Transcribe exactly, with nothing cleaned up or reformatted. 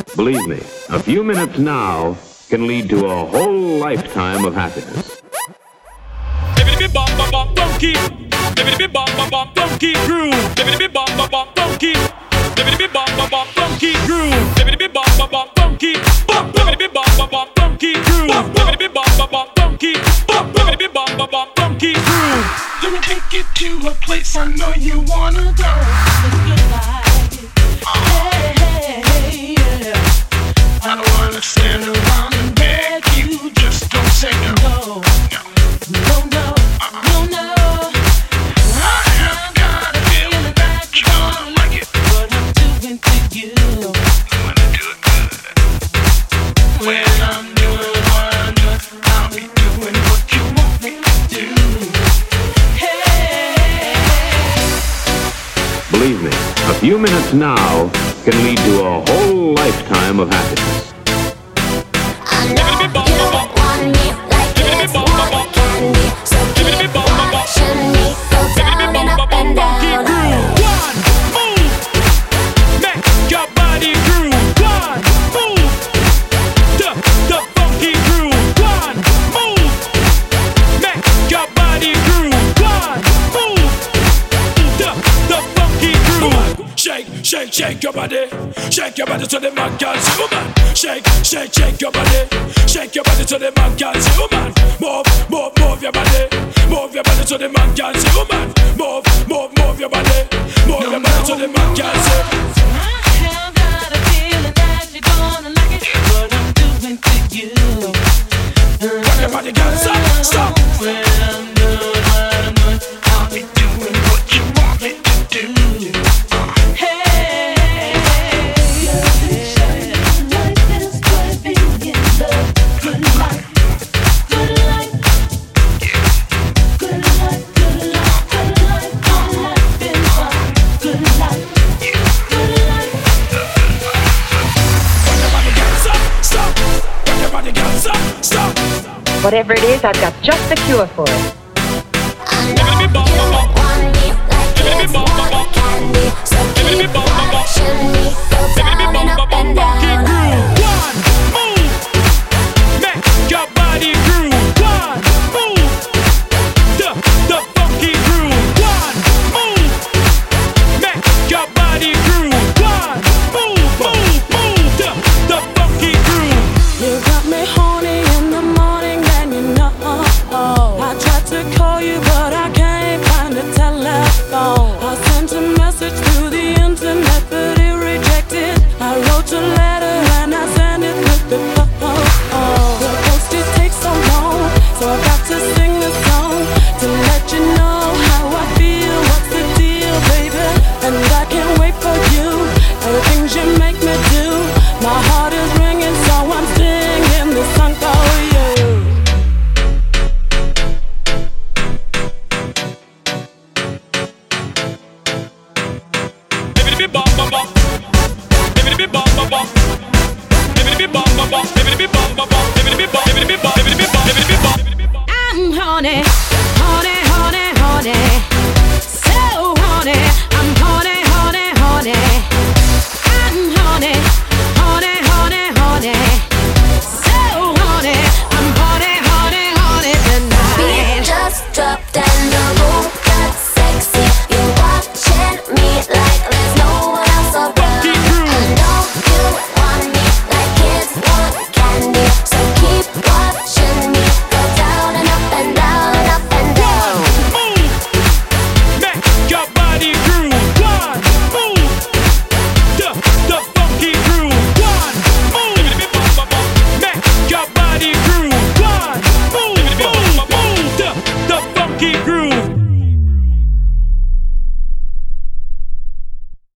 Believe me, a few minutes now can lead to a whole lifetime of happiness. Funky groove. Funky funky groove. Funky funky funky groove. Let me take you to a place I know you wanna go. Hey, hey, hey, yeah. I don't wanna stand around and beg you. Just don't say no. No, no, no, no, no. I have got a feeling that you're gonna like it. What I'm doing to you. When I do it good. When I'm doing what I'm doing, I'll be doing what you want me to do. Believe me, a few minutes now can lead to a whole lifetime of happiness. I know you want me like this, want candy, so keep watching me go down and up and down. One, move, make your body groove. One, move, the the funky groove. One, move, make your body groove. One, move, the the funky groove. Shake, shake, shake your body, shake your body so the man can see. Woman, shake, shake, shake your body, shake your body so the man can see. Woman, move, move, move your body, move your body so the man can see. Woman, move, move, move your body, move your body so the man can see. I have got a feeling that you're gonna like it. What I'm doing to you. Rock your body, girl, stop, stop. When I'm doing what I'm doing, I'll be doing what you want me to do. Whatever it is, I've got just the cure for it. I know you want me like this, want candy, so keep watching me go down and up and down. One, move, make your body groove. One, move, the the funky groove. One, move, make your body groove. One, move, move, move, the the funky groove. You got me horny in the morning, and you know I tried to call you, but I can't find a telephone. I sent a message through the internet, but it rejected. I wrote a letter and I sent it with the phone. The post it takes so long, so I got to sing a song to let you know how I feel. What's the deal, baby? And I can't wait for you. And the things you make me do. My heart is ringing, so I'm singing this song for you. Baby, bum bum bum. Baby, bum bum bum. Baby, bum bum bum. Baby, bum bum bum.